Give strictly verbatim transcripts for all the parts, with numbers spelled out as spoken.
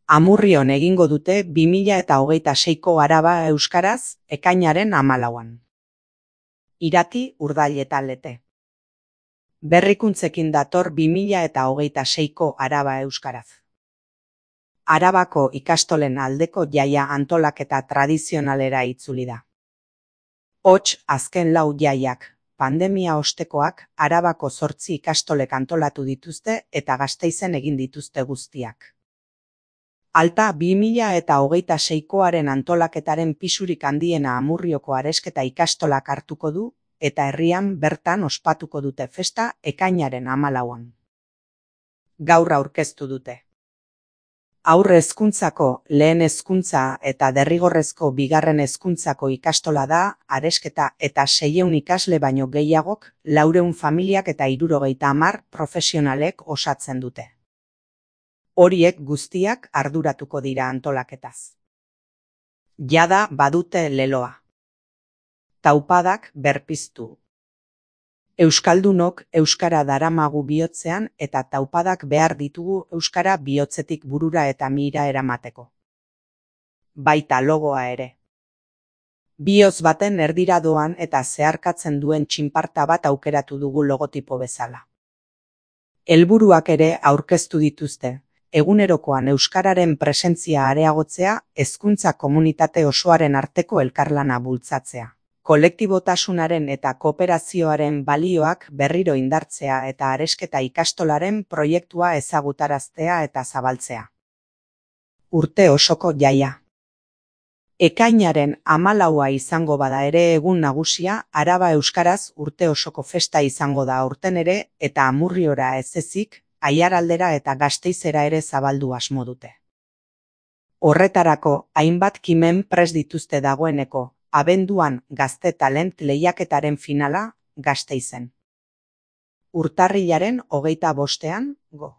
Amurrion egingo dute bi mila hogeita seiko Araba euskaraz ekainaren hamalauan. Irati, Urdail eta Lete. Berrikuntzekin dator bi mila hogeita seiko Araba euskaraz. Arabako ikastolen aldeko jaia antolaketa tradizionalera itzuli da. Hots, azken lau jaiak, pandemia ostekoak, Arabako zortzi ikastolek antolatu dituzte eta Gasteizen egin dituzte guztiak. Alta bi mila hogeita seikoaren antolaketaren pisurik handiena Amurrioko Aresketa ikastolak hartuko du eta herrian bertan ospatuko dute festa ekainaren hamalauan. Gaur aurkeztu dute. Haur hezkuntzako, lehen hezkuntza eta derrigorrezko bigarren hezkuntzako ikastola da Aresketa eta seiehun ikasle baino gehiagok, laurehun familiak eta hirurogeita hamar profesionalek osatzen dute. Horiek guztiak arduratuko dira antolaketaz. Jada badute leloa. Taupadak berpiztu. Euskaldunok euskara daramagu bihotzean eta taupadak behar ditugu euskara bihotzetik burura eta mira eramateko. Baita logoa ere. Bihotz baten erdira doan eta zeharkatzen duen txinparta bat aukeratu dugu logotipo bezala. Helburuak ere aurkeztu dituzte. Egunerokoan euskararen presentzia areagotzea, hezkuntza komunitate osoaren arteko elkarlana bultzatzea. Kolektibotasunaren eta kooperazioaren balioak berriro indartzea eta Aresketa ikastolaren proiektua ezagutaraztea eta zabaltzea. Urte osoko jaia. Ekainaren hamalaua izango bada ere egun nagusia, Araba euskaraz urte osoko festa izango da aurten ere eta Amurriora ez ezik, Aiaraldera eta Gasteizera ere zabaldu asmo dute. Horretarako, hainbat kimen prest dituzte dagoeneko, abenduan Gazte Talent lehiaketaren finala, Gasteizen. Urtarrilaren hogeita bostean, go.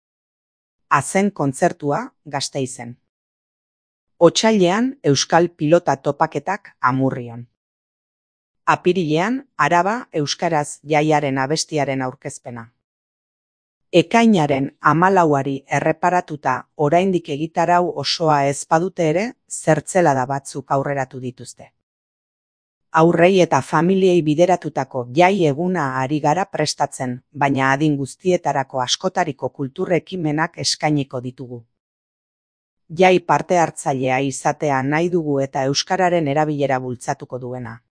Azen kontzertua, Gasteizen. Otsailean, Euskal Pilota topaketak Amurrion. Apirilean, Araba euskaraz jaiaren abestiaren aurkezpena. Ekainaren hamalauari erreparatuta oraindik egitarau osoa ez badute ere, zertzelada batzuk aurreratu dituzte. Haurrei eta familiei bideratutako jai eguna ari gara prestatzen, baina adin guztietarako askotariko kultur ekimenak eskainiko ditugu. Jai parte hartzailea izatea nahi dugu eta euskararen erabilera bultzatuko duena.